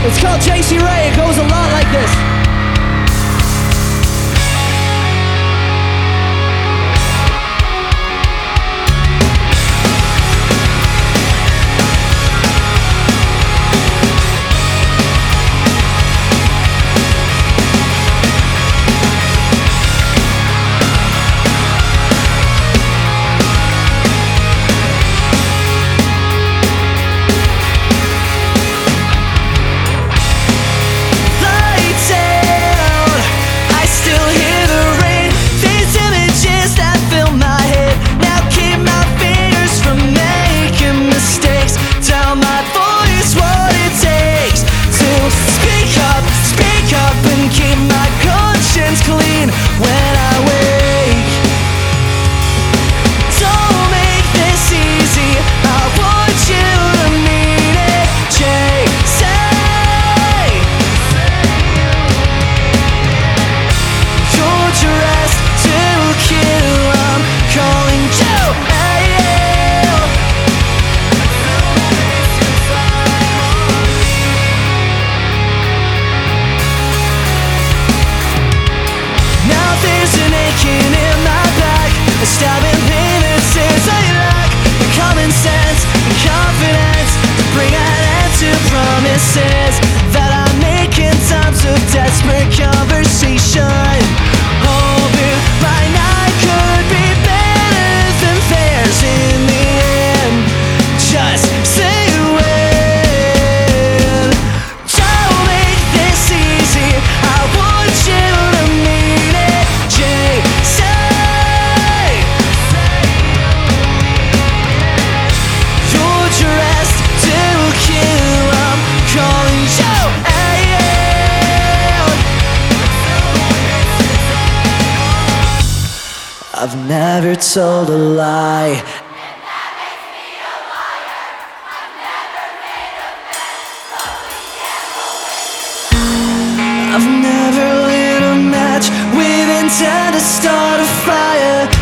It's called JC Ray. It goes a lot like this. Clean when I wake. Don't make this easy. I want you to mean it. Say you're dressed to kill. I'm calling you. There's an aching in my back, a stabbing pain that says I lack the common sense and confidence to bring an end to promises that I make in times of desperate conversation. Hoping my night could be better than theirs in the end. Just say when. Don't make this easy. I want you to mean it. I've never told a lie. I've never lit a match with intent to start a fire.